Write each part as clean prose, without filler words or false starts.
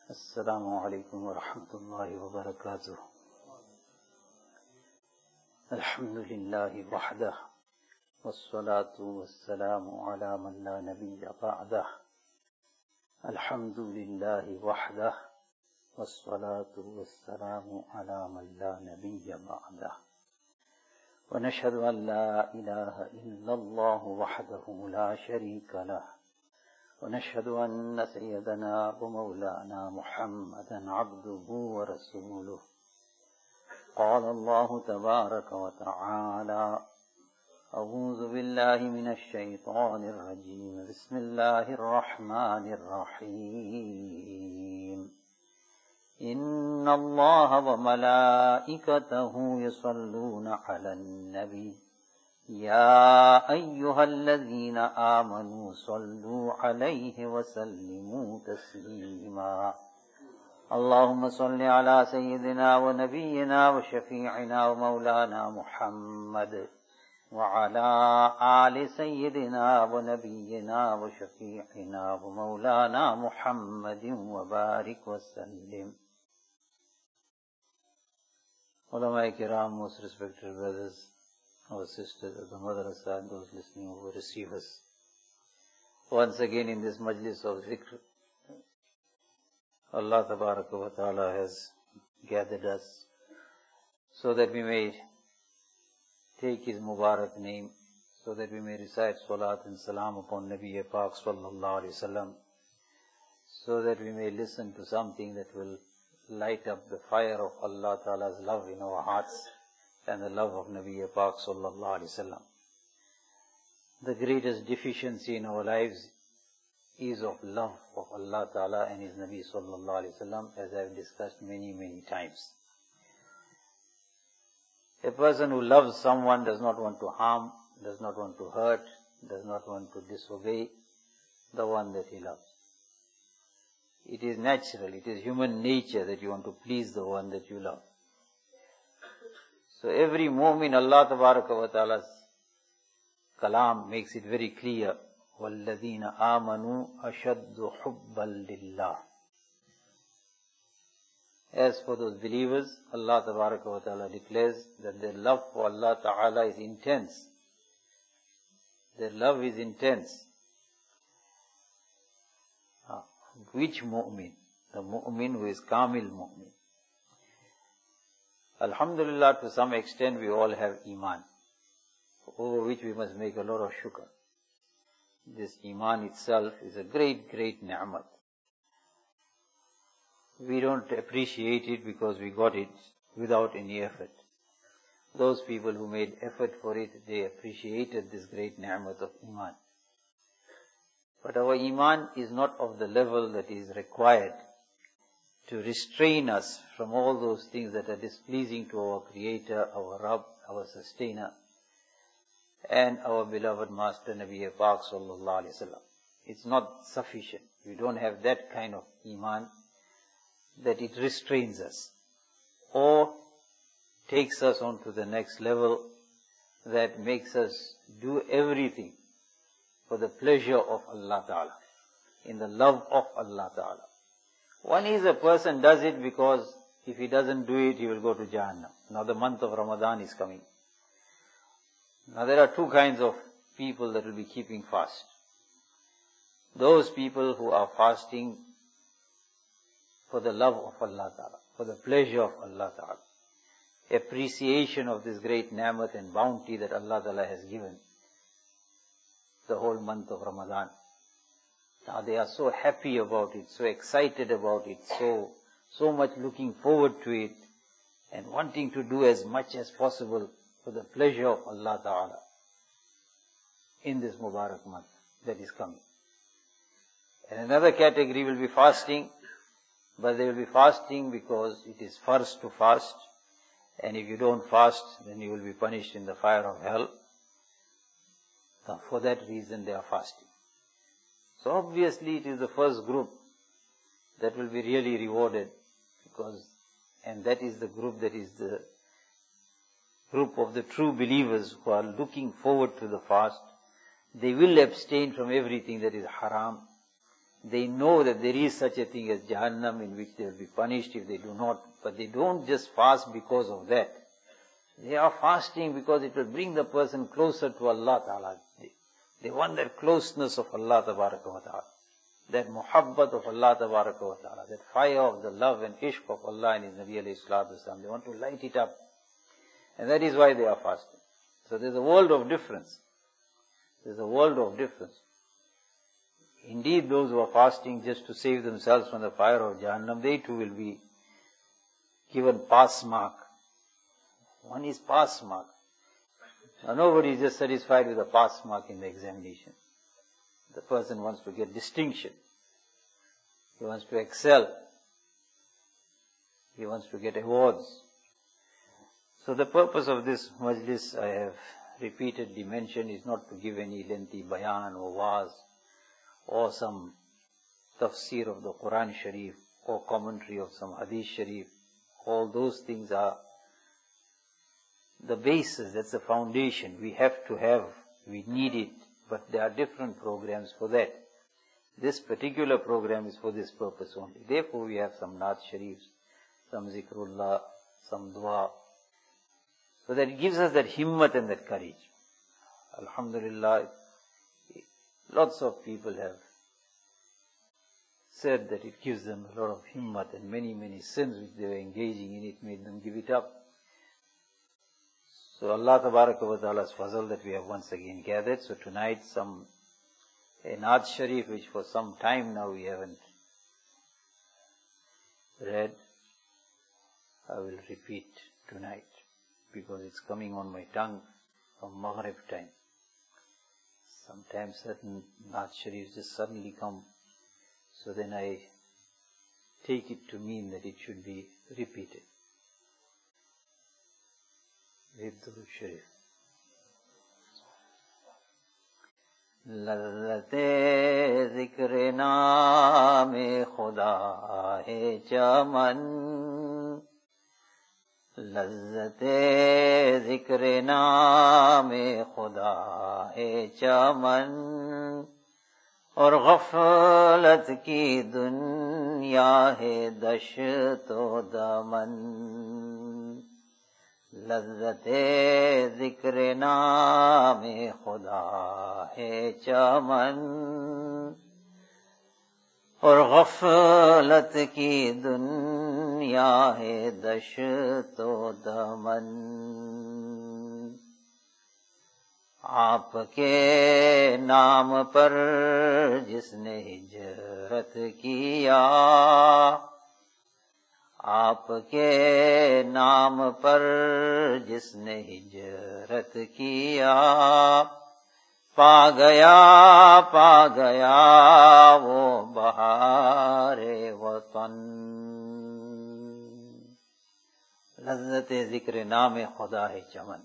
Assalamu alaikum wa rahmatullahi wa barakatuh. Alhamdulillahi wahdah, wassalatu wassalamu ala man la nabiyya ba'dah. Alhamdulillahi wahdah, wassalatu wassalamu ala man la nabiyya ba'dah. Wa nashhadu an la ilaha illallah wahdahu la sharika lah. ونشهد أن سيدنا ومولانا محمدا عبده ورسوله. قال الله تبارك وتعالى: أعوذ بالله من الشيطان الرجيم. بسم الله الرحمن الرحيم. إن الله وملائكته يصلون على النبي يا أيها الذين آمنوا صلوا عليه وسلموا تسليما. اللهم صل على سيدنا ونبينا وشفيعنا ومولانا محمد وعلى آل سيدنا ونبينا وشفيعنا ومولانا محمد وبارك وسلم. Ulama Kiram, most respected brothers, our sisters, the madrasa, and those listening who receive us. Once again in this majlis of zikr, Allah Tabaraka wa Ta'ala has gathered us so that we may take His Mubarak name, so that we may recite salat and salam upon Nabi Pak Sallallahu Alaihi Wasallam, so that we may listen to something that will light up the fire of Allah Ta'ala's love in our hearts and the love of Nabi Pak Sallallahu Alaihi Wasallam. The greatest deficiency in our lives is of love of Allah Ta'ala and His Nabi Sallallahu Alaihi Wasallam, as I have discussed many times. A person who loves someone does not want to harm, does not want to hurt, does not want to disobey the one that he loves. It is natural, it is human nature that you want to please the one that you love. So every mu'min, Allah Tabaraka wa Ta'ala's kalam makes it very clear. وَالَّذِينَ آمَنُوا أَشَدُّ حُبًّا لِلَّهِ. As for those believers, Allah Tabaraka wa Ta'ala declares that their love for Allah Ta'ala is intense. Their love is intense. Which mu'min? The mu'min who is kamil mu'min. Alhamdulillah, to some extent we all have iman, over which we must make a lot of shukr. This iman itself is a great ni'mat. We don't appreciate it because we got it without any effort. Those people who made effort for it, they appreciated this great ni'mat of iman. But our iman is not of the level that is required to restrain us from all those things that are displeasing to our Creator, our Rabb, our Sustainer, and our beloved Master Nabi Pak Sallallahu Alaihi Wasallam. It's not sufficient. We don't have that kind of iman that it restrains us or takes us on to the next level that makes us do everything for the pleasure of Allah Ta'ala, in the love of Allah Ta'ala. One is a person does it because if he doesn't do it, he will go to Jahannam. Now the month of Ramadan is coming. Now there are two kinds of people that will be keeping fast. Those people who are fasting for the love of Allah Ta'ala, for the pleasure of Allah Ta'ala, appreciation of this great ni'mat and bounty that Allah Ta'ala has given the whole month of Ramadan. Now they are so happy about it, so excited about it, so much looking forward to it, and wanting to do as much as possible for the pleasure of Allah Ta'ala in this Mubarak month that is coming. And another category will be fasting, but they will be fasting because it is first to fast, and if you don't fast, then you will be punished in the fire of hell. Now for that reason they are fasting. So obviously it is the first group that will be really rewarded, and that is the group that is the group of the true believers who are looking forward to the fast. They will abstain from everything that is haram. They know that there is such a thing as Jahannam in which they will be punished if they do not. But they don't just fast because of that. They are fasting because it will bring the person closer to Allah Ta'ala. They want that closeness of Allah Tabaraka wa Ta'ala. That muhabbat of Allah Tabaraka wa Ta'ala. That fire of the love and ishq of Allah and His Nabi alayhi salatu wasalam. They want to light it up. And that is why they are fasting. So there's a world of difference. There's a world of difference. Indeed, those who are fasting just to save themselves from the fire of Jahannam, they too will be given pass mark. One is pass mark. Now nobody is just satisfied with a pass mark in the examination. The person wants to get distinction. He wants to excel. He wants to get awards. So the purpose of this majlis, I have repeatedly mentioned, is not to give any lengthy bayan or waz or some tafsir of the Quran Sharif or commentary of some Hadith Sharif. All those things are the basis, that's the foundation. We have to have, we need it, but there are different programs for that. This particular program is for this purpose only. Therefore we have some Naat Sharifs, some Zikrullah, some Dua, so that it gives us that himmat and that courage. Alhamdulillah, lots of people have said that it gives them a lot of himmat, and many sins which they were engaging in it made them give it up. So Allah Tabaraka wa Ta'ala's fazal that we have once again gathered. So tonight a Naat Sharif which for some time now we haven't read, I will repeat tonight because it's coming on my tongue from Maghrib time. Sometimes certain Naat Sharifs just suddenly come, so then I take it to mean that it should be repeated. Read Durud Sharif. लज़्ज़ते ज़िक्र नामे खुदा है चमन, लज़्ज़ते ज़िक्र नामे खुदा है चमन, और गफलत की दुनिया है दश्तो दमन। लज़्ज़ते ज़िक्र नामे खुदा है चमन, और गफलत की दुनिया है दश्तो दमन। आपके नाम पर जिसने हिजरत किया, आपके नाम पर जिसने हिजरत किया, पा गया वो बहारे वतन। लज़्ज़ते ज़िक्र नामे खुदा है चमन।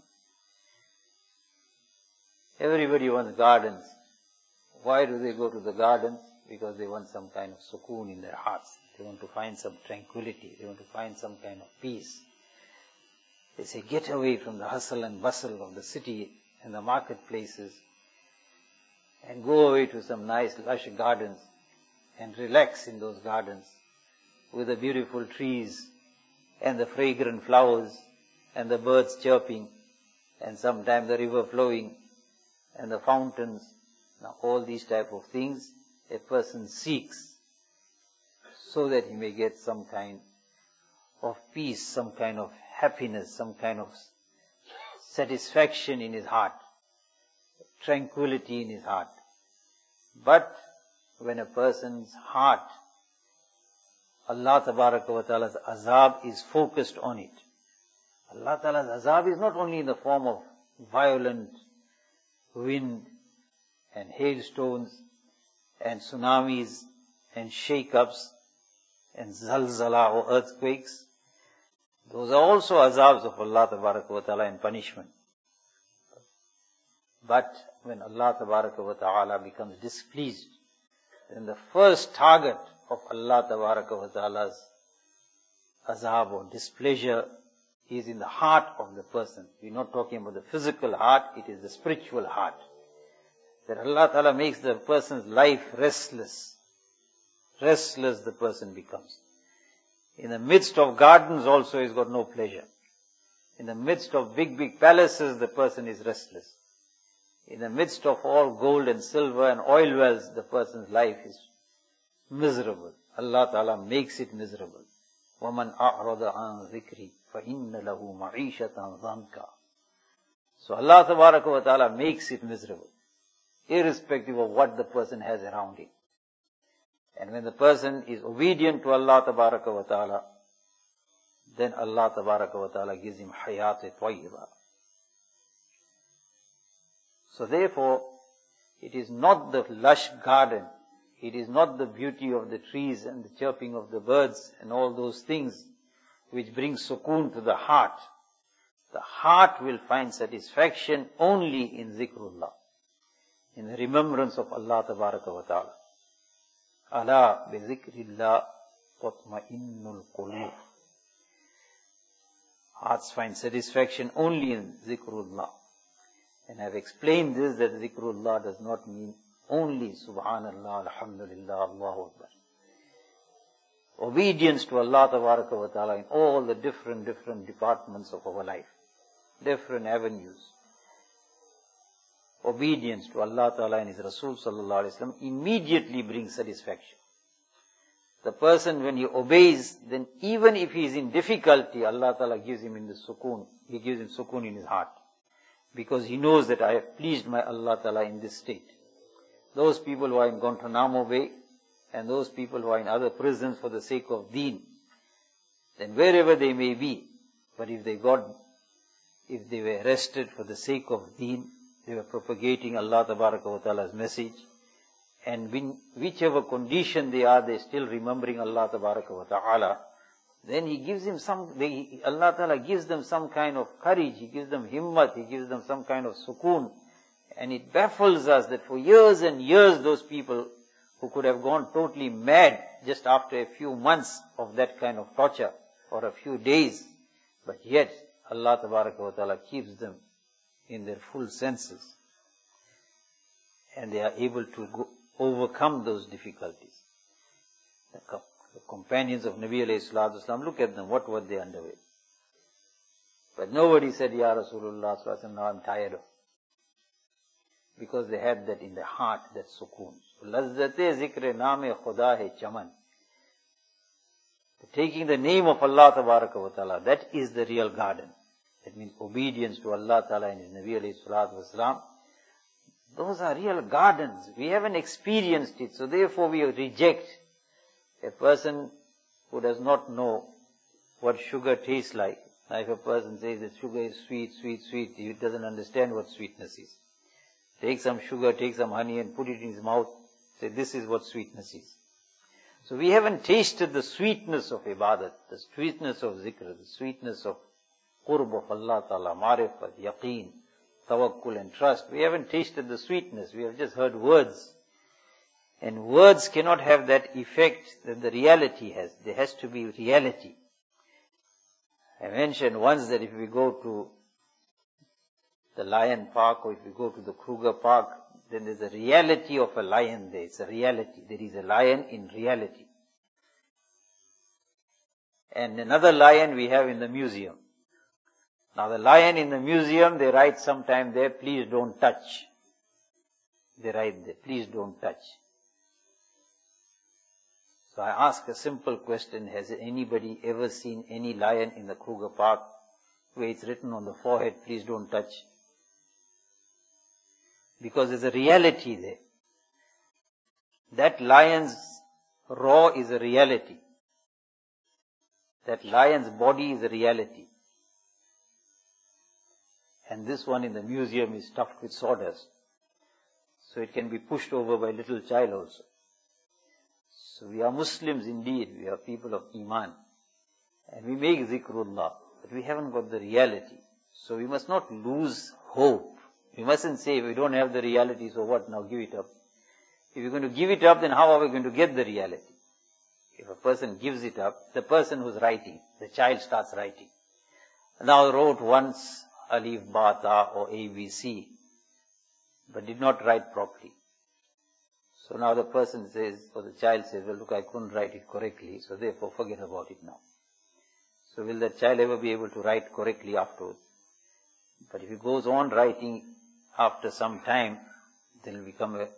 Everybody wants gardens. Why do they go to the gardens? Because they want some kind of sukoon in their hearts. They want to find some tranquility. They want to find some kind of peace. They say, get away from the hustle and bustle of the city and the marketplaces and go away to some nice lush gardens and relax in those gardens with the beautiful trees and the fragrant flowers and the birds chirping and sometimes the river flowing and the fountains. Now all these type of things a person seeks so that he may get some kind of peace, some kind of happiness, some kind of satisfaction in his heart, tranquility in his heart. But when a person's heart, Allah Tabaraka wa Ta'ala's azab is focused on it. Allah Ta'ala's azab is not only in the form of violent wind and hailstones and tsunamis and shake-ups and zalzala or earthquakes. Those are also azabs of Allah Tabaraka wa Ta'ala and punishment. But when Allah Tabaraka wa Ta'ala becomes displeased, then the first target of Allah Tabaraka wa Ta'ala's azab or displeasure is in the heart of the person. We're not talking about the physical heart, it is the spiritual heart. That Allah Ta'ala makes the person's life restless. Restless the person becomes. In the midst of gardens also he's got no pleasure. In the midst of big, big palaces, the person is restless. In the midst of all gold and silver and oil wells, the person's life is miserable. Allah Ta'ala makes it miserable. وَمَنْ أَعْرَضَ عَنْ ذِكْرِي فَإِنَّ لَهُ مَعِيشَةً ضَنْكًا. So Allah Ta'ala makes it miserable, irrespective of what the person has around him. And when the person is obedient to Allah Ta'ala, then Allah Ta'ala gives him hayat tayyiba. So therefore, it is not the lush garden, it is not the beauty of the trees and the chirping of the birds and all those things which bring sukoon to the heart. The heart will find satisfaction only in zikrullah, in the remembrance of Allah Ta'ala. Ala bi zikrillah tatma'innul qulub. Hearts find satisfaction only in zikrullah. And I've explained this, that zikrullah does not mean only subhanallah, alhamdulillah, Allahu Akbar. Obedience to Allah Ta'ala in all the different departments of our life, different avenues. Obedience to Allah Ta'ala and His Rasul Sallallahu Alaihi Wasallam immediately brings satisfaction. The person, when he obeys, then even if he is in difficulty, Allah Ta'ala gives him in the sukoon. He gives him sukoon in his heart. Because he knows that I have pleased my Allah Ta'ala in this state. Those people who are in Guantanamo Bay, and those people who are in other prisons for the sake of deen, then wherever they may be, but if they were arrested for the sake of deen, they were propagating Allah Ta'ala's message, and in whichever condition they are, they're still remembering Allah Ta'ala, then He gives him Allah Ta'ala gives them some kind of courage, He gives them himmat, He gives them some kind of sukoon. And it baffles us that for years and years those people who could have gone totally mad just after a few months of that kind of torture, or a few days, but yet Allah Ta'ala keeps them in their full senses. And they are able to overcome those difficulties. The companions of Nabi alayhi salatu wasalam, look at them, what were they underway? But nobody said, Ya Rasulullah sallallahu alaihi wasallam, now I'm tired of. Because they had that in their heart, that sukoon. Lazzate zikre naame khuda hai chaman. Taking the name of Allah Ta'ala, that is the real garden. That means obedience to Allah Ta'ala and His Nabi alayhi salatu wasalam. Those are real gardens. We haven't experienced it, so therefore we reject. A person who does not know what sugar tastes like. Now if a person says that sugar is sweet, he doesn't understand what sweetness is. Take some sugar, take some honey and put it in his mouth. Say, this is what sweetness is. So we haven't tasted the sweetness of ibadat, the sweetness of zikr, the sweetness of qurb of Allah Ta'ala, marifat, yaqeen, tawakkul and trust. We haven't tasted the sweetness. We have just heard words. And words cannot have that effect that the reality has. There has to be reality. I mentioned once that if we go to the Lion Park or if we go to the Kruger Park, then there's a reality of a lion there. It's a reality. There is a lion in reality. And another lion we have in the museum. Now the lion in the museum, they write sometime there, please don't touch. They write there, please don't touch. So I ask a simple question, has anybody ever seen any lion in the Kruger Park where it's written on the forehead, please don't touch? Because there's a reality there. That lion's roar is a reality. That lion's body is a reality. And this one in the museum is stuffed with sawdust. So it can be pushed over by a little child also. So we are Muslims indeed, we are people of Iman. And we make zikrullah, but we haven't got the reality. So we must not lose hope. We mustn't say, we don't have the reality, so what, now give it up. If you're going to give it up, then how are we going to get the reality? If a person gives it up, the person who's writing, the child starts writing. Now I wrote once Alif, Ba, Ta or ABC, but did not write properly. So now the person says, or the child says, well look, I couldn't write it correctly, so therefore forget about it now. So will that child ever be able to write correctly afterwards? But if he goes on writing after some time, then he'll become a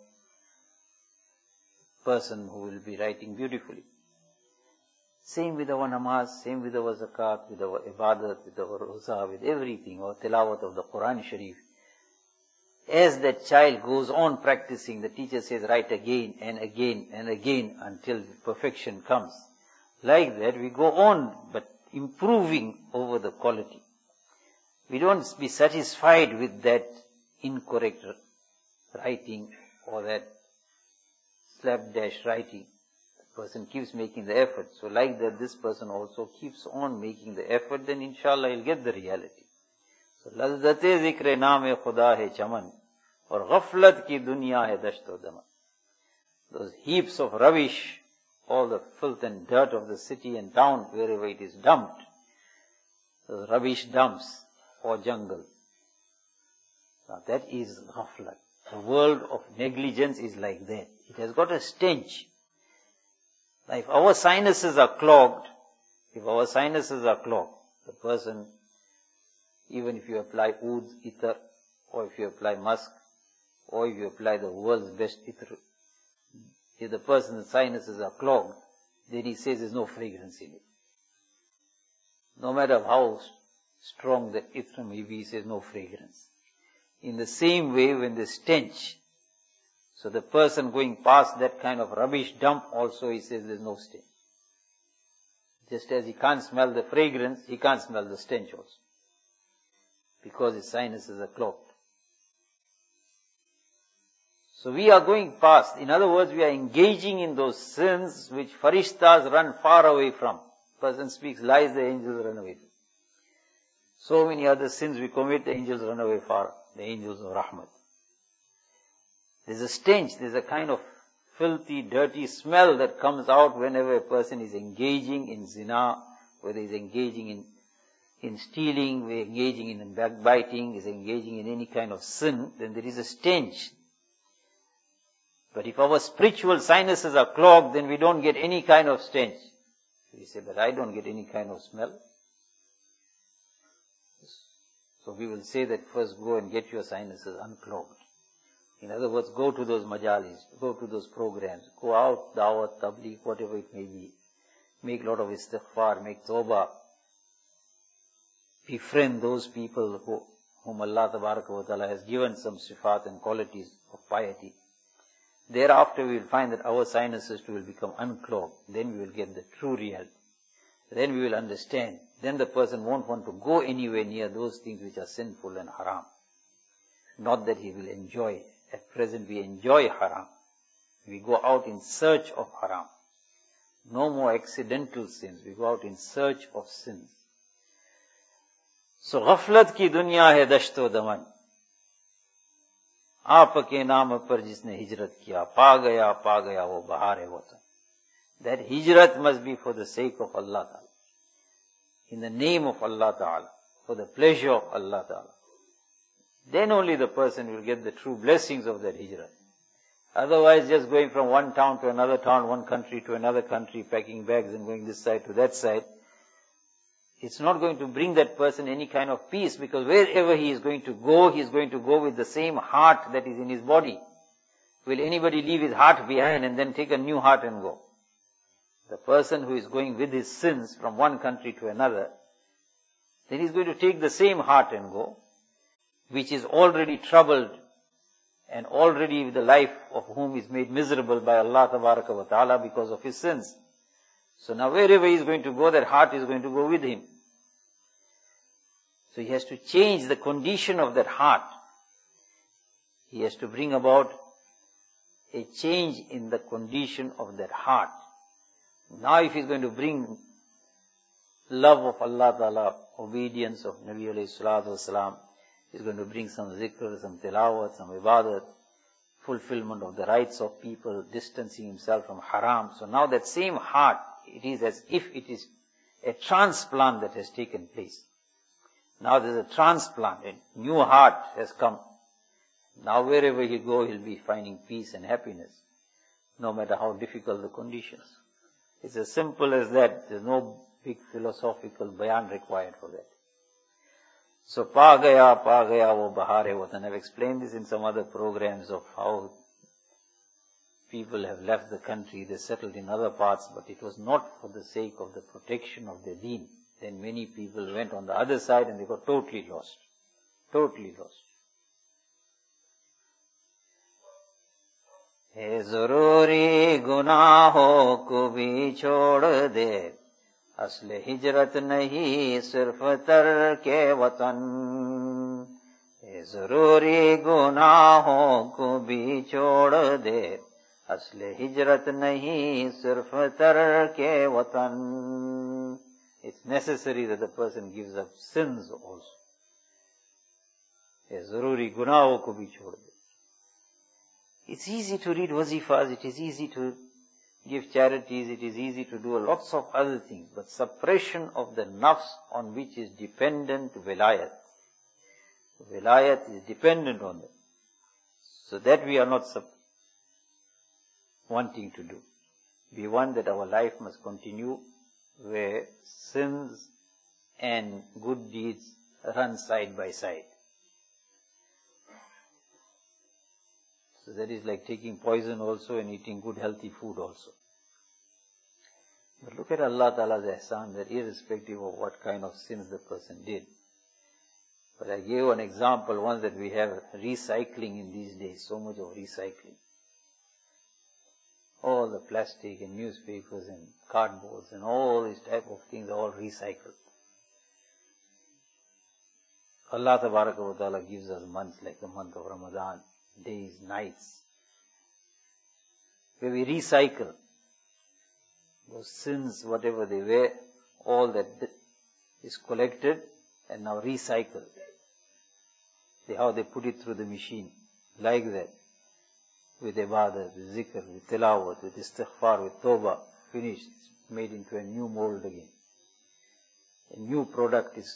person who will be writing beautifully. Same with our namaz, same with our zakat, with our ibadat, with our roza, with everything, or tilawat of the Quran Sharif. As that child goes on practicing, the teacher says, write again and again and again until perfection comes. Like that, we go on, but improving over the quality. We don't be satisfied with that incorrect writing or that slapdash writing. The person keeps making the effort. So like that, this person also keeps on making the effort, then inshallah he'll get the reality. So lazzat-e zikr naam-e khuda hai chaman aur ghaflat ki dunya hai dasht o daman. Those heaps of rubbish, all the filth and dirt of the city and town, wherever it is dumped, those rubbish dumps or jungle. Now that is ghaflat. The world of negligence is like that. It has got a stench. Now if our sinuses are clogged, the person, even if you apply oud, ether, or if you apply musk, or if you apply the world's best ether, if the person's sinuses are clogged, then he says there's no fragrance in it. No matter how strong the ether may be, he says no fragrance. In the same way, when the stench, so the person going past that kind of rubbish dump also, he says there's no stench. Just as he can't smell the fragrance, he can't smell the stench also, because his sinuses are clogged. So we are going past, in other words, we are engaging in those sins which farishtas run far away from. Person speaks lies, the angels run away from. So many other sins we commit, the angels run away far, the angels of rahmat. There's a stench, there's a kind of filthy, dirty smell that comes out whenever a person is engaging in zina, whether he's engaging in stealing, we're engaging in backbiting, is engaging in any kind of sin, then there is a stench. But if our spiritual sinuses are clogged, then we don't get any kind of stench. We say, but I don't get any kind of smell. So we will say that first go and get your sinuses unclogged. In other words, go to those majalis, go to those programs, go out, dawat, tabligh, whatever it may be. Make a lot of istighfar, make tawbah. Befriend those people whom Allah Tabaraka wa Ta'ala has given some sifat and qualities of piety. Thereafter we will find that our sinuses too will become unclogged. Then we will get the true reality. Then we will understand. Then the person won't want to go anywhere near those things which are sinful and haram. Not that he will enjoy. At present we enjoy haram. We go out in search of haram. No more accidental sins. We go out in search of sins. So ghaflat ki dunya hai dashto daman. आपके नाम पर जिसने हिजरत किया पा गया वो बहार वतन. That hijrat must be for the sake of Allah Ta'ala, in the name of Allah Ta'ala, for the pleasure of Allah Ta'ala. Then only the person will get the true blessings of that hijrat. Otherwise, just going from one town to another town, one country to another country, packing bags and going this side to that side, it's not going to bring that person any kind of peace, because wherever he is going to go with the same heart that is in his body. Will anybody leave his heart behind and then take a new heart and go? The person who is going with his sins from one country to another, then he's going to take the same heart and go, which is already troubled and already the life of whom is made miserable by Allah Tabaraka wa Ta'ala because of his sins. So now wherever he is going to go, that heart is going to go with him. So he has to change the condition of that heart. He has to bring about a change in the condition of that heart. Now if he is going to bring love of Allah Ta'ala, obedience of Nabi alayhi salatu wasalam, he is going to bring some zikr, some tilawat, some ibadat, fulfillment of the rights of people, distancing himself from haram. So now that same heart, it is as if it is a transplant that has taken place. Now there is a transplant, a new heart has come. Now wherever he go, he'll be finding peace and happiness. no matter how difficult the conditions. It's as simple as that. There's no big philosophical bayan required for that. So, pa gaya wo bahare watan. I've explained this in some other programs of how people have left the country, they settled in other parts, but it was not for the sake of the protection of their deen. Then many people went on the other side and they got totally lost. Totally lost. है जरूरी गुनाहों को भी छोड़ दे, असल हिजरत नहीं सिर्फ तर्के वतन. है जरूरी गुनाहों को भी छोड़ दे, असल हिजरत नहीं सिर्फ तर्के वतन. It's necessary that the person gives up sins also. है जरूरी गुनाहों को भी छोड़ दे. It's easy to read wazifas, it is easy to give charities, it is easy to do lots of other things, but suppression of the nafs on which is dependent vilayat. Vilayat is dependent on that. So that we are not wanting to do. We want that our life must continue where sins and good deeds run side by side. So that is like taking poison also and eating good healthy food also. But look at Allah Ta'ala's ihsan, that irrespective of what kind of sins the person did. But I gave an example once that we have recycling in these days, so much of recycling. All the plastic and newspapers and cardboards and all these type of things are all recycled. Allah Ta'ala gives us months like the month of Ramadan, days, nights, where we recycle those sins, whatever they were, all that is collected and now recycled. How they put it through the machine, like that, with ibadah, with zikr, with tilawat, with istighfar, with tawbah, finished, it's made into a new mold again. A new product is,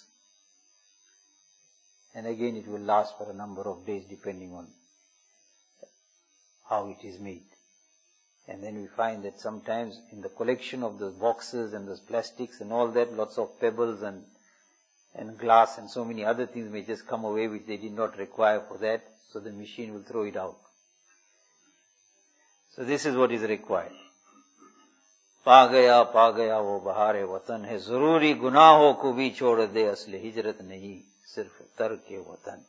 and again it will last for a number of days depending on how it is made. And then we find that sometimes in the collection of those boxes and those plastics and all that, lots of pebbles and glass and so many other things may just come away which they did not require for that, so the machine will throw it out. So this is what is required. पा गया वो बहारे वतन है, जरूरी गुनाहों को भी छोड़ दे, असली हिजरत नहीं सिर्फ तर्के वतन.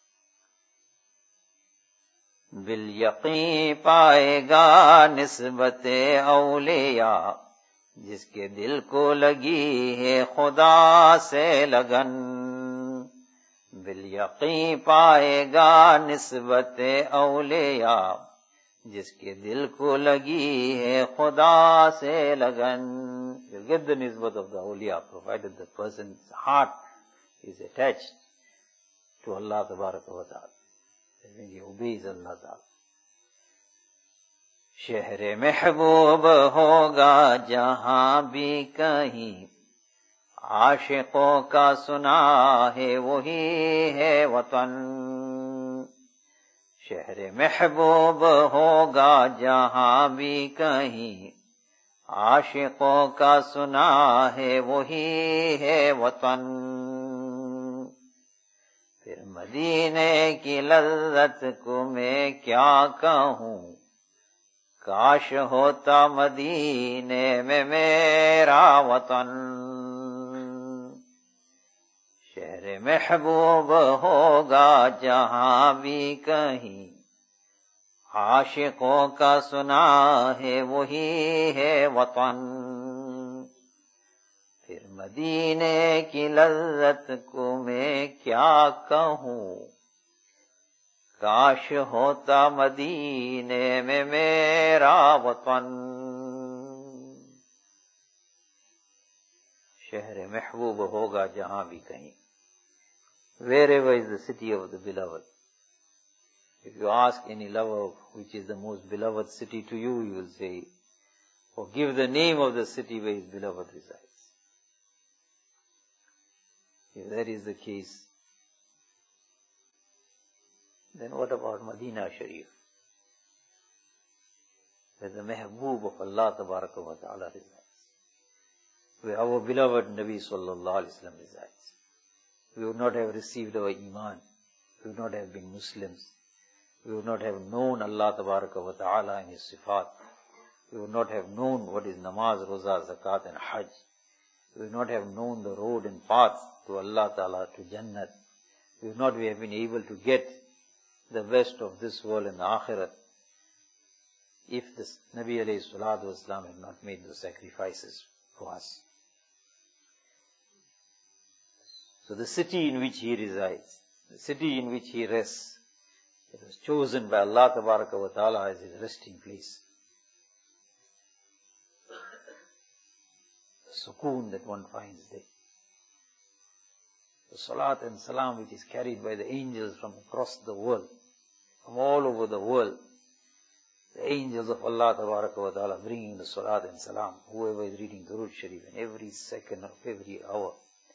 बिल यकीन पाएगा निस्बते औलिया, जिसके दिल को लगी है खुदा से लगन. बिल यकीन पाएगा निस्बते औलिया, जिसके दिल को लगी है खुदा से लगन. You'll get the nisbat of the awliya, provided the person's heart is attached to Allah Tabaraka wa Ta'ala. When he obeys Allah Ta'ala. शहर महबूब होगा जहां भी कहीं, आशिकों का सुना है वही है वतन. शहर महबूब होगा जहां भी कहीं, आशिकों का सुना है वही है वतन. फिर मदीने की लज्जत को मैं क्या कहूँ, काश होता मदीने में मेरा वतन. शहर महबूब होगा जहां भी कहीं, आशिकों का सुना है वही है वतन. फिर मदीने की लज्जत को मैं क्या कहूँ, काश होता मदीने में मेरा वतन. शहर महबूब होगा जहां भी कहीं. Wherever is the city of the beloved. If you ask any lover which is the most beloved city to you, he will say, or give the name of the city where his beloved resides. If that is the case, then what about Medina Sharif? where the Mehboob of Allah Tabaraka wa Ta'ala resides, where our beloved Nabi Sallallahu Alaihi Wasallam resides. We would not have received our Iman, we would not have been Muslims, we would not have known Allah Tabaraka wa Ta'ala and His Sifat, we would not have known what is namaz, roza, zakat and hajj, we would not have known the road and path to Allah Ta'ala, to Jannat, we would not have been able to get the best of this world and the Akhirat if the Nabi alayhi salatu wasalam had not made those sacrifices for us. So the city in which he resides, the city in which he rests, it was chosen by Allah Tabaraka wa Ta'ala as his resting place. The sukoon that one finds there. The salat and salam which is carried by the angels from across the world, from all over the world. The angels of Allah Tabaraka wa Ta'ala bringing the salat and salam, whoever is reading Durood Sharif, in every second of every hour.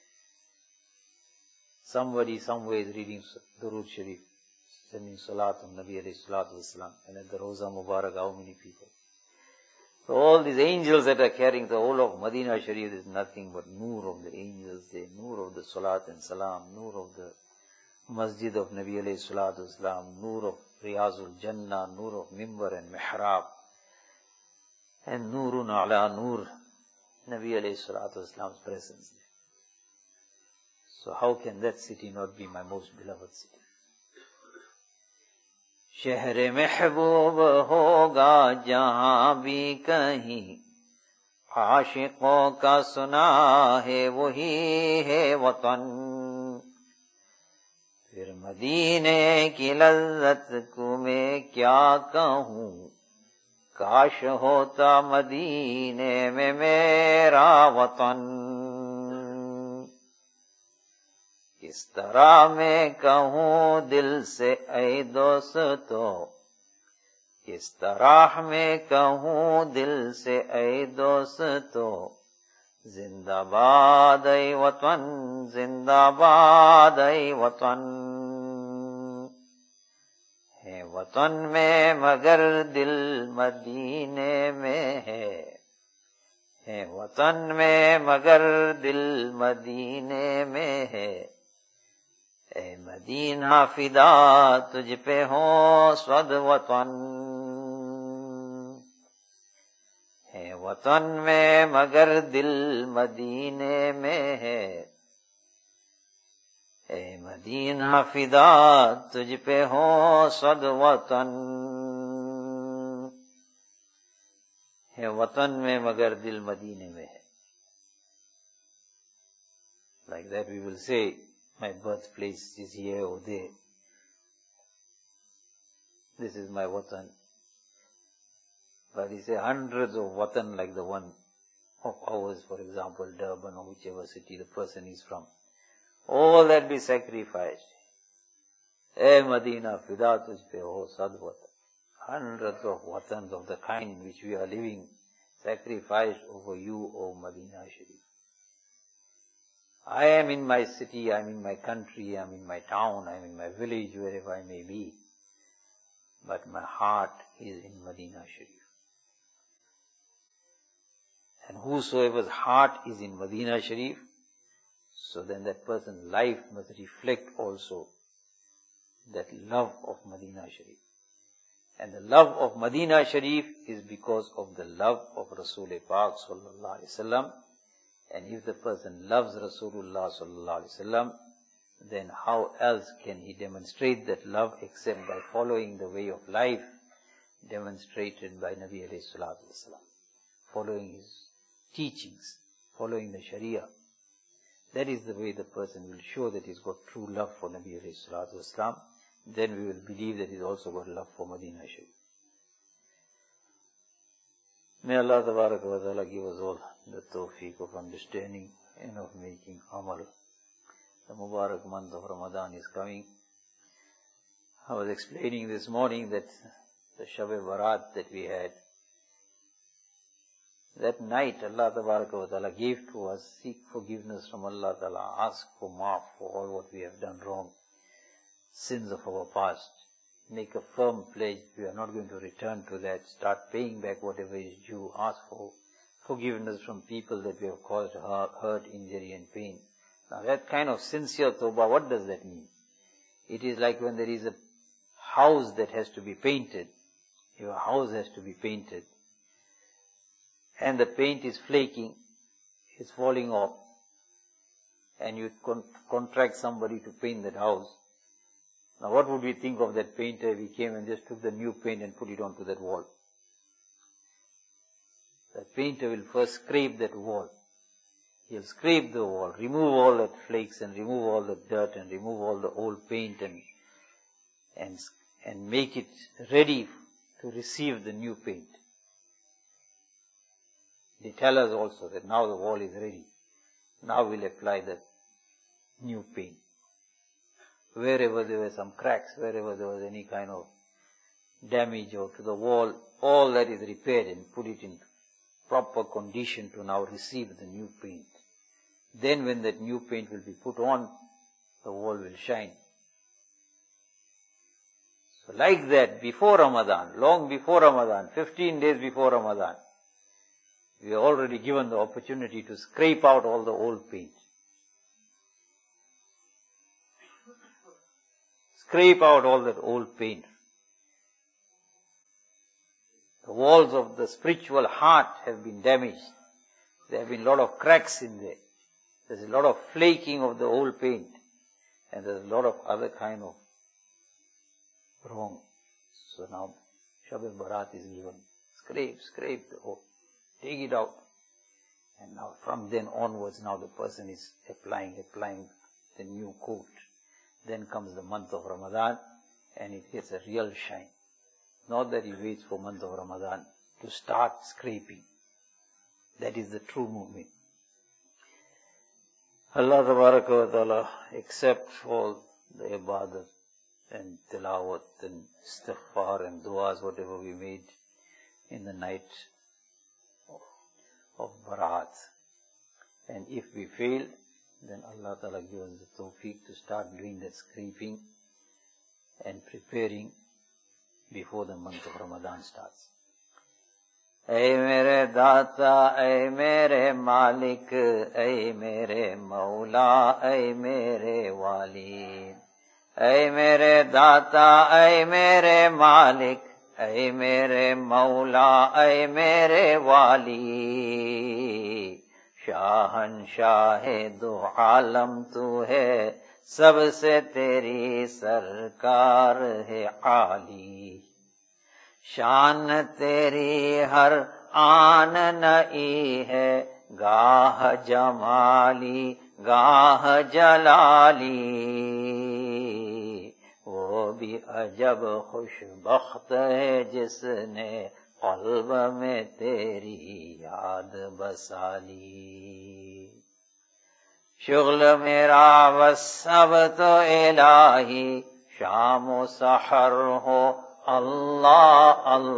Somebody somewhere is reading Durood Sharif, sending salat on Nabi alayhi salatu wasalam, and at the Roza Mubarak, how many people? So all these angels that are carrying the whole of Madinah Sharif is nothing but nur of the angels there, nur of the salat and salam, nur of the masjid of Nabi alayhi salatu wasalam, nur of Riyazul Jannah, nur of Mimbar and Mihrab, and nurun ala nur, Nabi alayhi salatu wasalam's presence there. So how can that city not be my most beloved city? शहर महबूब होगा जहाँ भी कहीं, आशिकों का सुना है वही है वतन। फिर मदीने की लज्जत को मैं क्या कहूँ, काश होता मदीने में मेरा वतन। किस तरह मैं कहूँ दिल से ऐ दोस्तों, किस तरह मैं कहूँ दिल से ऐ दोस्तों, जिंदाबाद ऐ वतन, जिंदाबाद ऐ वतन। है वतन में मगर दिल मदीने में है वतन में मगर दिल मदीने में है। ए मदीना फिदा तुझ पे हो स्वद वतन, है वतन में मगर दिल मदीने में है। ए मदीना फिदा तुझ पे हो स्वद वतन, है वतन में मगर दिल मदीने में है। Like that we will say, my birthplace is here or there. This is my watan. But he say hundreds of watan like the one of ours, for example, Durban or whichever city the person is from. All that be sacrificed. Eh Madina, fida tujh pe ho sad watan. Hundreds of watans of the kind in which we are living, sacrificed over you, O Madina Sharif. I am in my city, I am in my country, I am in my town, I am in my village, wherever I may be. But my heart is in Madina Sharif. And whosoever's heart is in Madina Sharif, so then that person's life must reflect also that love of Madina Sharif. And the love of Madina Sharif is because of the love of Rasul Pak Sallallahu Alaihi Wasallam. And if the person loves Rasulullah Sallallahu Alaihi Wasallam, then how else can he demonstrate that love except by following the way of life demonstrated by Nabi alayhi salatu wasalam, following his teachings, following the Sharia. That is the way the person will show that he's got true love for Nabi alayhi salatu wasalam. Then we will believe that he's also got love for Madinah Sharif. May Allah Tabaraka wa Ta'ala give us all the tawfiq of understanding and of making amal. The Mubarak month of Ramadan is coming. I was explaining this morning that the Shab-e-Barat that we had, that night Allah Tabaraka wa Ta'ala gave to us, seek forgiveness from Allah Ta'ala, ask for maaf for all what we have done wrong, sins of our past. make a firm pledge, we are not going to return to that, start paying back whatever is due, ask for forgiveness from people that we have caused hurt, injury and pain. Now that kind of sincere tawbah, what does that mean? It is like when there is a house that has to be painted. Your house has to be painted and the paint is flaking, it's falling off, and you contract somebody to paint that house. Now what would we think of that painter if he came and just took the new paint and put it onto that wall? That painter will first scrape that wall. He'll scrape the wall, remove all that flakes and remove all the dirt and remove all the old paint and make it ready to receive the new paint. They tell us also that now the wall is ready. Now we'll apply the new paint. Wherever there were some cracks, wherever there was any kind of damage or to the wall, all that is repaired and put it in proper condition to now receive the new paint. Then when that new paint will be put on, the wall will shine. So like that, before Ramadan, long before Ramadan, 15 days before Ramadan, we are already given the opportunity to scrape out all the old paint. Scrape out all that old paint. The walls of the spiritual heart have been damaged. There have been a lot of cracks in there. There's a lot of flaking of the old paint. And there's a lot of other kind of wrong. So now Shab al-Barat is given. Scrape the old. Take it out. And now from then onwards, now the person is applying the new coat. Then comes the month of Ramadan and it gets a real shine. Not that he waits for month of Ramadan to start scraping. That is the true movement. Allah Tabaraka wa Ta'ala accepts all the ibadat and tilawat and istighfar and du'as, whatever we made in the night of Barat. And if we fail, then Allah Ta'ala gives us the tawfiq to start doing that scraping and preparing before the month of Ramadan starts. Ay mere data, ay mere malik, ay mere maula, ay mere wali. Ay mere data, ay mere malik, ay mere maula, ay mere wali. शाहंशाहे दो आलम तू है, सबसे तेरी सरकार है आली. शान तेरी हर आन नई है, गाह जमाली गाह जलाली. वो भी अजब खुशबख्त है जिसने क़ल्ब में तेरी याद बसाली. शुग़ल मेरा बस अब तो इलाही, शाम सहर हो अल्लाह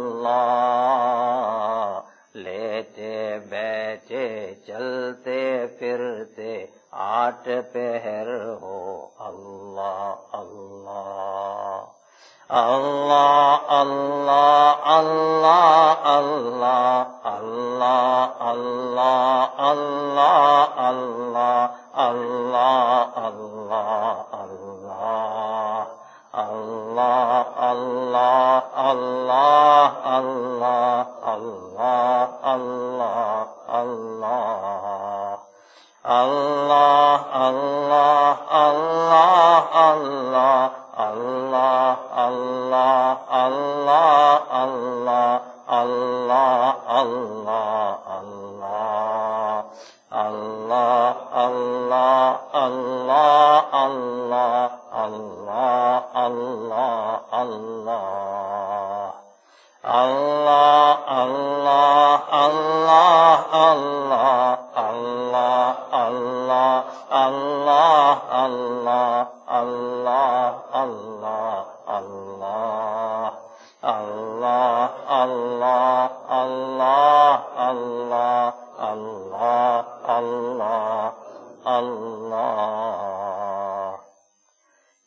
अल्लाह. लेटे बैठे चलते फिरते आठ पहर हो अल्लाह अल्लाह. Allah, Allah, Allah, Allah, Allah, Allah, Allah, Allah, Allah, Allah, Allah, Allah, Allah, Allah, Allah, Allah, Allah, Allah. Allah, Allah, Allah, Allah, Allah, Allah, Allah, Allah, Allah, Allah, Allah. Allah, Allah, Allah, Allah, Allah, Allah, Allah. Allah, Allah, Allah, Allah, Allah, Allah, Allah, Allah, Allah, Allah, Allah. Allah, Allah, Allah, Allah, Allah, Allah, Allah.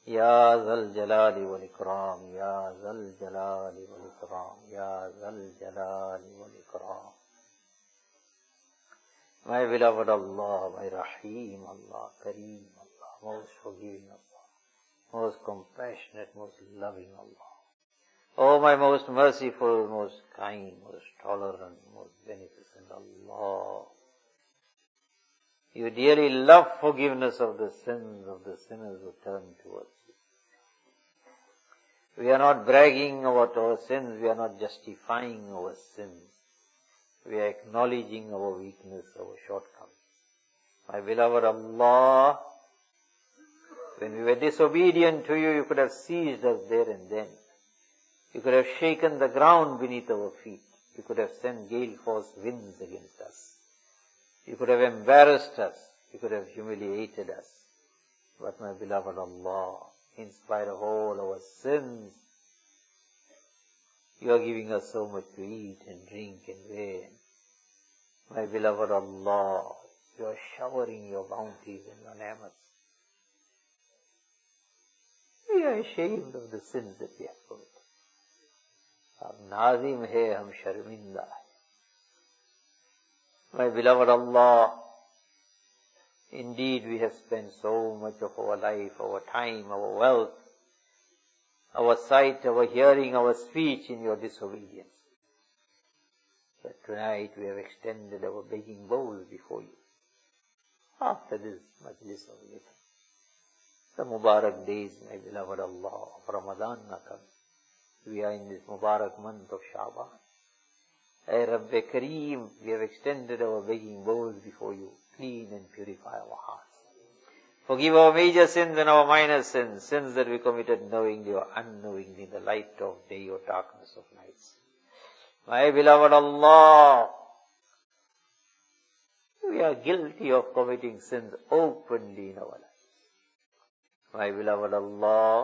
Ya Zal Jalali wal Ikram, Ya Zal Jalali wal Ikram, Ya Zal Jalali wal Ikram. My beloved Allah, my Rahim Allah, Kareem Allah, most forgiving Allah, most compassionate, most loving Allah. Oh, my most merciful, most kind, most tolerant, most beneficent Allah. You dearly love forgiveness of the sins of the sinners who turn towards you. We are not bragging about our sins, we are not justifying our sins. We are acknowledging our weakness, our shortcomings. My beloved Allah, when we were disobedient to you, you could have seized us there and then. You could have shaken the ground beneath our feet. You could have sent gale force winds against us. You could have embarrassed us. You could have humiliated us. But my beloved Allah, in spite of all our sins, you are giving us so much to eat and drink and wear. My beloved Allah, you are showering your bounties and your ni'mats. We are ashamed of the sins that we have committed. Hum nazim hai, hum sharminda hai. My beloved Allah, indeed we have spent so much of our life, our time, our wealth, our sight, our hearing, our speech in your disobedience. But tonight we have extended our begging bowl before you. After this majlis of dhikr, the Mubarak days, my beloved Allah, of Ramadan na come. We are in this Mubarak month of Sha'ban. Ay Rabbi Kareem, we have extended our begging bowls before you. Clean and purify our hearts. Forgive our major sins and our minor sins, sins that we committed knowingly or unknowingly in the light of day or darkness of nights. My beloved Allah, we are guilty of committing sins openly in our lives. My beloved Allah,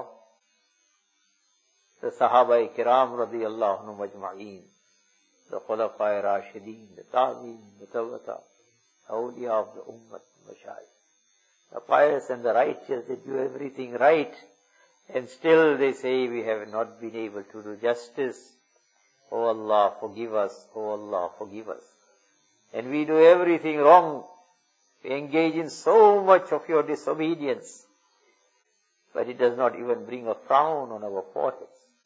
the Sahaba Kiram radiyallahu anhum ajma'een, the Khulafai Rashideen, the Tabi'in, the Tawata, Awliya of the Ummah, Mashayikh, the pious and the righteous, they do everything right, and still they say we have not been able to do justice. Oh Allah, forgive us. Oh Allah, forgive us. And we do everything wrong. We engage in so much of your disobedience, but it does not even bring a frown on our foreheads.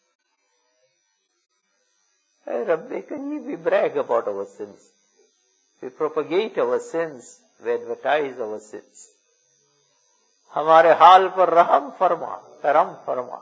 Hey Rabbi Kareem, we brag about our sins. We propagate our sins. We advertise our sins. हमारे हाल पर रहम फरमा, करम फरमा.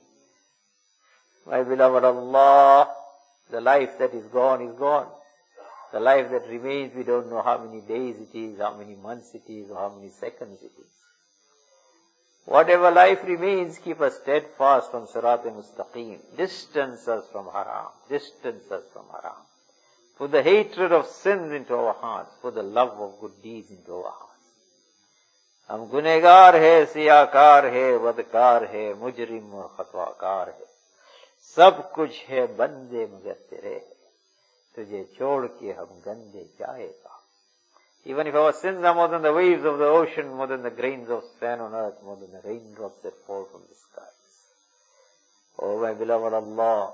My beloved Allah, the life that is gone is gone. The life that remains, we don't know how many days it is, how many months it is, or how many seconds it is. Whatever life remains, keep us steadfast on Sirat al-Mustaqim. Distance us from haram. Distance us from haram. Put the hatred of sins into our hearts. Put the love of good deeds into our hearts. हम गुनहगार है, सियाकार है, बदकार है, मुजरिम और खतवाकार है. सब कुछ है बंदे मगर तेरे है. तुझे छोड़ के हम गंदे जाएगा. Even if our sins are more than the waves of the ocean, more than the grains of sand on earth, more than the raindrops that fall from the skies. Oh my beloved Allah,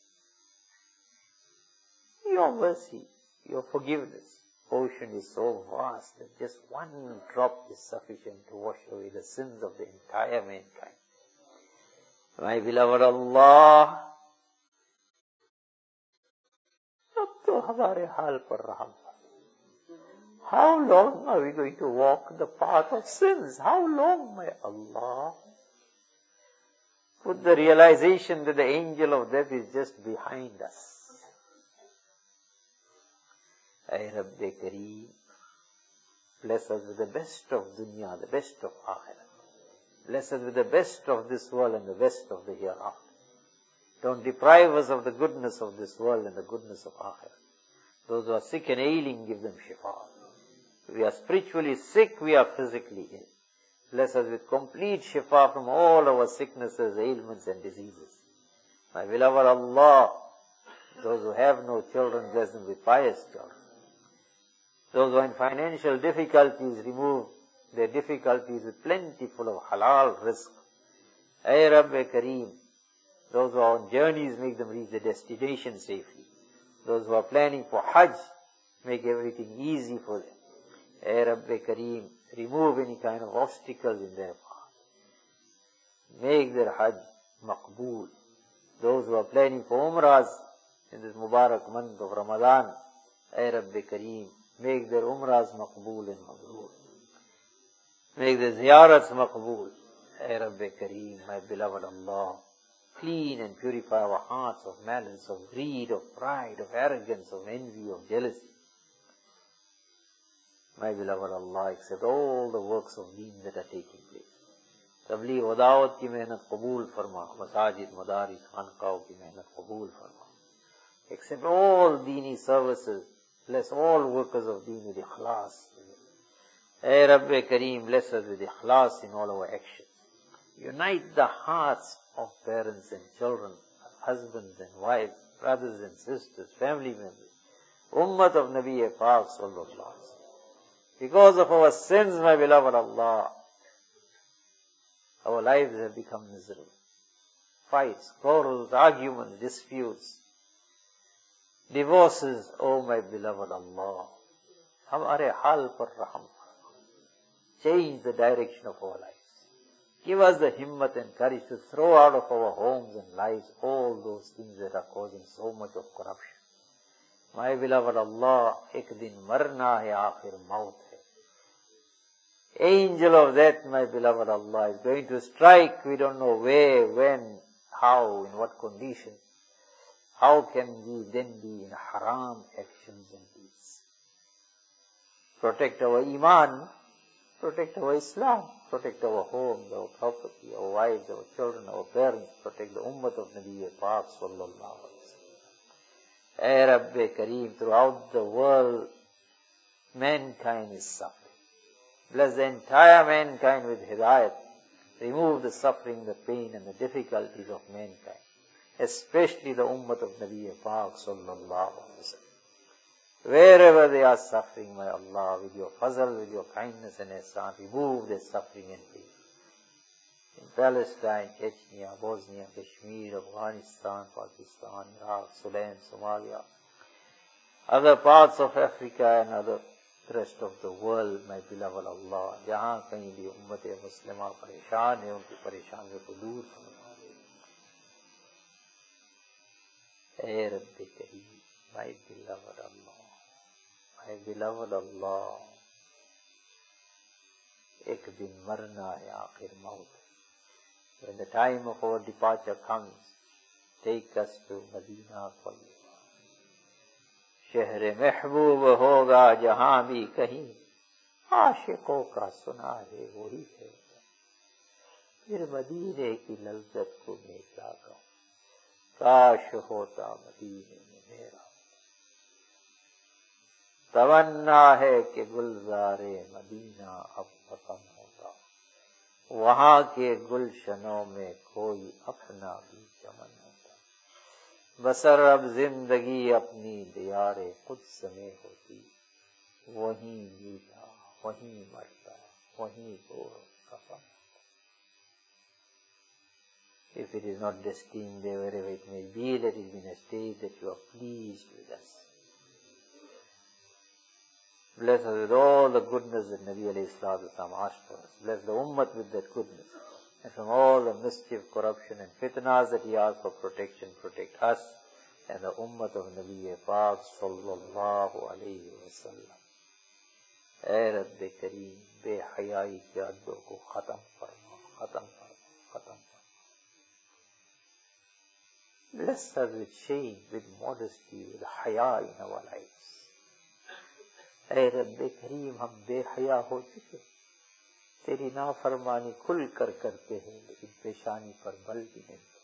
your mercy, your forgiveness, ocean is so vast that just one drop is sufficient to wash away the sins of the entire mankind. My beloved Allah, ab to hamare haal par raham. How long are we going to walk the path of sins? How long, my Allah? Put the realization that the angel of death is just behind us. Ay Rabbi Kareem, bless us with the best of dunya, the best of akhirah. Bless us with the best of this world and the best of the hereafter. Don't deprive us of the goodness of this world and the goodness of akhirah. Those who are sick and ailing, give them shifa. We are spiritually sick, we are physically ill. Bless us with complete shifa from all our sicknesses, ailments and diseases. My beloved Allah, those who have no children, bless them with pious children. Those who are in financial difficulties, remove their difficulties with plentiful of halal rizq. Ay Rabbi Kareem, those who are on journeys, make them reach the destination safely. Those who are planning for Hajj, make everything easy for them. Ay Rabbi Kareem, remove any kind of obstacles in their path. Make their Hajj maqbool. Those who are planning for Umrahs in this Mubarak month of Ramadan, Ay Rabbi Kareem, make their Umrahs maqbool and mabrur. Make their ziyarats maqbool. Ay Rabbi Kareem, my beloved Allah, clean and purify our hearts of malice, of greed, of pride, of arrogance, of envy, of jealousy. My beloved Allah, accept all the works of deen that are taking place. Tabligh wa da'wat ki mehnat qabool farma, masajid, madaris, khanqaw ki mehnat qabool farma. Accept all deeni services, bless all workers of deen with ikhlas. Ay Rabbi Kareem, bless us with ikhlas in all our actions. Unite the hearts of parents and children, husbands and wives, brothers and sisters, family members, Ummat of Nabi Pak sallallahu alaihi wasallam. Because of our sins, my beloved Allah, our lives have become miserable. Fights, quarrels, arguments, disputes, divorces, oh my beloved Allah. Hamare hal par raham. Change the direction of our lives. Give us the himmat and courage to throw out of our homes and lives all those things that are causing so much of corruption. My beloved Allah, ek din marna hai, aakhir maut hai. Angel of death, my beloved Allah, is going to strike. We don't know where, when, how, in what condition. How can we then be in haram actions and deeds? Protect our iman, protect our Islam, protect our homes, our property, our wives, our children, our parents, protect the ummah of Nabi Pak sallallahu alaihi wasallam. Ay Rabbi Kareem, throughout the world, mankind is suffering. Bless the entire mankind with hidayat. Remove the suffering, the pain and the difficulties of mankind, especially the ummah of Nabi Pak sallallahu alaihi wasallam. Wherever they are suffering, my Allah, with your fazl, with your kindness and ihsan, remove their suffering and pain. In Palestine, Chechnya, Bosnia, Kashmir, Afghanistan, Pakistan, Iraq, Sudan, Somalia, other parts of Africa and other rest of the world, my beloved Allah, jahan kahin bhi ummat-e-Muslimah pareshan hai, unki pareshaniyon ko dur farma. Ay Rabbi Kareem, my beloved Allah, my beloved Allah, ek din marna hai, aakhir maut. When the time of our departure comes, take us to Madinah Tayyibah. शहर महबूब होगा जहां भी कहीं, आशिकों का सुना है वही है। फिर मदीने की लज्जत को मैं क्या कहूं, काश होता मदीने में मेरा। तमन्ना है कि गुलजारे मदीना अब खत्म होता, वहां के गुलशनों में कोई अपना भी चमन होता। बसर अब जिंदगी अपनी दियारे कुद्स में होती, वहीं मीठा, वहीं मरता, वहीं गोर कफन। If it is not destined there, wherever it may be, let it be in a state that you are pleased with us. Bless us with all the goodness that Nabi alayhi salatu wasalam asked for us. Bless the ummah with that goodness. And from all the mischief, corruption and fitnas that he asked for protection, protect us and the ummah of Nabi Pak sallallahu alayhi wa sallam. Ay Rabbi Kareem, behayayi ke addon ko khatam farma, khatam farma, khatam farma. Bless us with shame, with modesty, with haya in our lives. Ay Rabbi Kareem, hum behaya ho chuke. तेरी नाफरमानी खुल कर करते हैं, लेकिन पेशानी पर बल भी नहीं करते।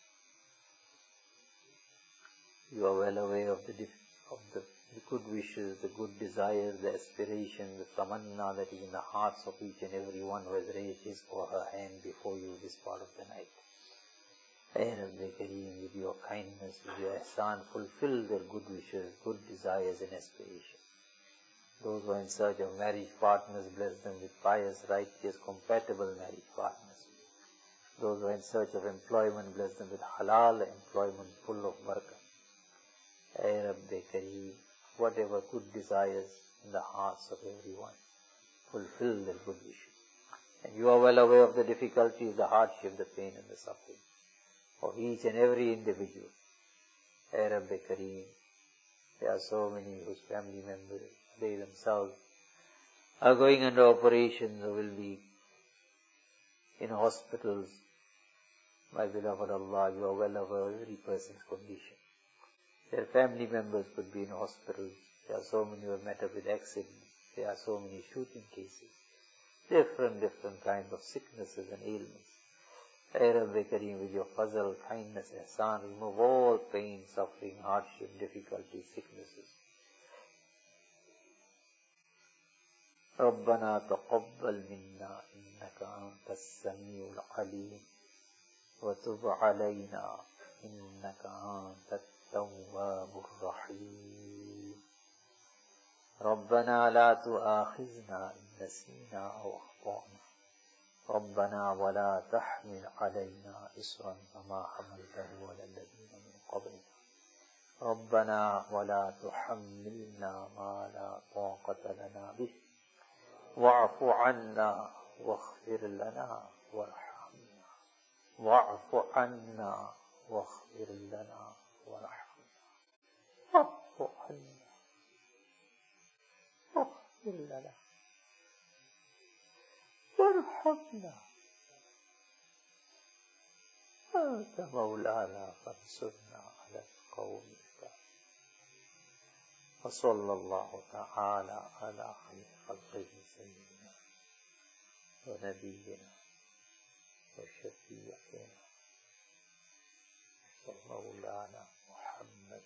You are well aware of the good wishes, the good desires, the aspirations, the tamanna that is in the hearts of each and every one who has raised his or her hand before you this part of the night. Ay Rabbi Kareem, with your kindness, with your ihsan, fulfill their good wishes, good desires and aspirations. Those who are in search of marriage partners, bless them with pious, righteous, compatible marriage partners. Those who are in search of employment, bless them with halal employment full of barakah. Ay Rabbi Kareem, whatever good desires in the hearts of everyone, fulfill their good wishes. And you are well aware of the difficulties, the hardship, the pain and the suffering of each and every individual. Ay Rabbi Kareem, there are so many whose family members, they themselves are going under operations or will be in hospitals. My beloved Allah, you are well aware of every person's condition. Their family members could be in hospitals. There are so many who have met up with accidents. There are so many shooting cases. Different kinds of sicknesses and ailments. Ay Rabbi Kareem, with your fazl, kindness, ihsan, remove all pain, suffering, hardship, difficulties, sicknesses. ربنا تقبل منا إنك أنت السميع العليم وتب علينا إنك أنت التواب الرحيم ربنا لا تؤاخذنا إن نسينا أو أخطأنا ربنا ولا تحمل علينا إصرا كما حملته على الذين من قبلنا ربنا ولا تحملنا ما لا طاقة لنا به واعف عنا واغفر لنا وارحمنا واعف عنا واغفر لنا وارحمنا واعف عنا واغفر لنا وارحمنا أنت مولانا فانصرنا على القوم الكافرين وصلى الله تعالى على خير خلقه سيدنا ونبينا وشفيعنا ومولانا محمد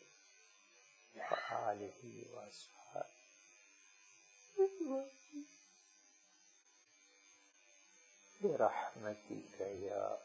وآله وأصحابه برحمتك يا